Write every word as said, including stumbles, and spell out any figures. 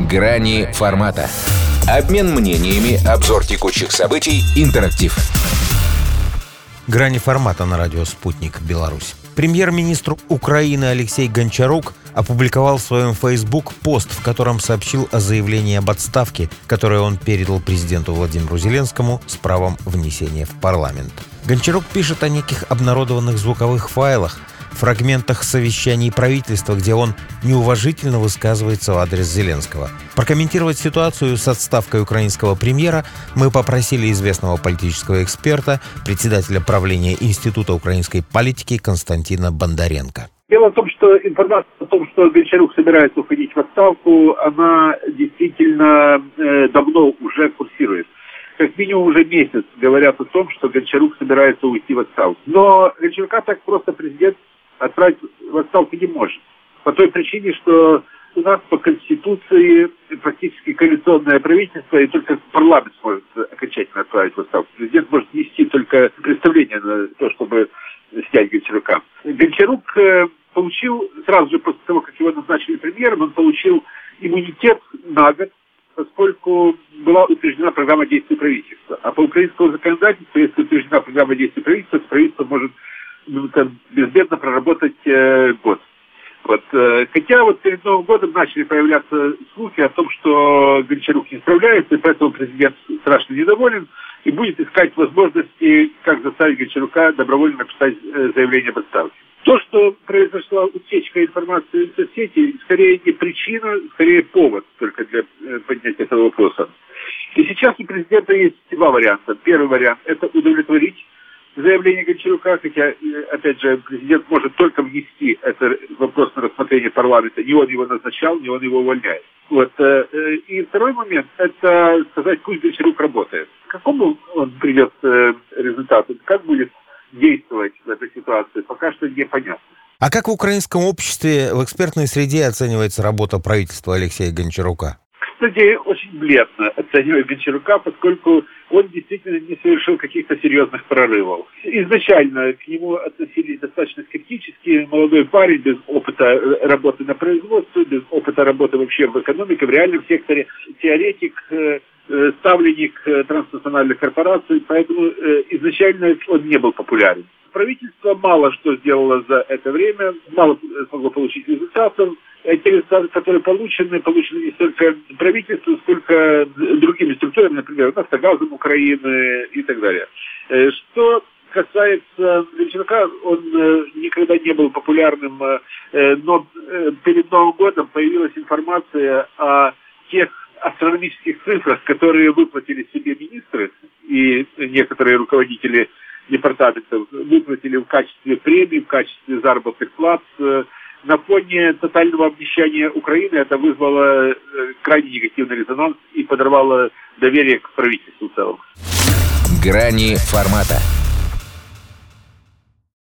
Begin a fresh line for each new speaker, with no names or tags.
Грани формата. Обмен мнениями, обзор текущих событий, интерактив.
Грани формата на радио «Спутник. Беларусь». Премьер-министр Украины Алексей Гончарук опубликовал в своем Facebook пост, в котором сообщил о заявлении об отставке, которое он передал президенту Владимиру Зеленскому с правом внесения в парламент. Гончарук пишет о неких обнародованных звуковых файлах, фрагментах совещаний правительства, где он неуважительно высказывается в адрес Зеленского. Прокомментировать ситуацию с отставкой украинского премьера мы попросили известного политического эксперта, председателя правления Института украинской политики Константина Бондаренко.
Дело в том, что информация о том, что Гончарук собирается уходить в отставку, она действительно э, давно уже курсирует. Как минимум уже месяц говорят о том, что Гончарук собирается уйти в отставку. Но Гончарука так просто президент отправить в отставку не может. По той причине, что у нас по Конституции практически коалиционное правительство, и только парламент сможет окончательно отправить в отставку. Президент может внести только представление на то, чтобы снять Гончарука. Гончарук э, получил, сразу же после того, как его назначили премьером, он получил иммунитет на год, поскольку была утверждена программа действий правительства. А по украинскому законодательству, если утверждена программа действий правительства, то правительство может ну, там, безбедно проработать э, год. Вот. Э, хотя вот перед Новым годом начали появляться слухи о том, что Гончарук не справляется, и поэтому президент страшно недоволен и будет искать возможности, как заставить Гончарука добровольно написать э, заявление об отставке. То, что произошла утечка информации в соцсети, скорее не причина, скорее повод только для э, поднятия этого вопроса. И сейчас у президента есть два варианта. Первый вариант – это удовлетворить заявление Гончарука, хотя, опять же, президент может только внести этот вопрос на рассмотрение парламента. Не он его назначал, не он его увольняет. Вот. И второй момент – это сказать, пусть Гончарук работает. К какому он придет результату? Как будет действовать в этой ситуации, пока что непонятно.
А как в украинском обществе, в экспертной среде оценивается работа правительства Алексея Гончарука?
Кстати, очень бледно оценивает Гончарука, поскольку он действительно не совершил каких-то серьезных прорывов. Изначально к нему относились достаточно скептически. Молодой парень без опыта работы на производстве, без опыта работы вообще в экономике, в реальном секторе, теоретик, ставленник транснациональных корпораций, поэтому изначально он не был популярен. Правительство мало что сделало за это время, мало смогло получить результатов. Эти результаты, которые получены, получены не столько правительством, сколько другими структурами, например, Нафтогазом Украины и так далее. Что касается Гончарука, он никогда не был популярным, но перед Новым годом появилась информация о тех астрономических цифрах, которые выплатили себе министры и некоторые руководители департаментов, выплатили в качестве премий, в качестве заработных плат. На фоне тотального обнищания Украины это вызвало крайне негативный резонанс и подорвало доверие к правительству в целом.
Грани формата.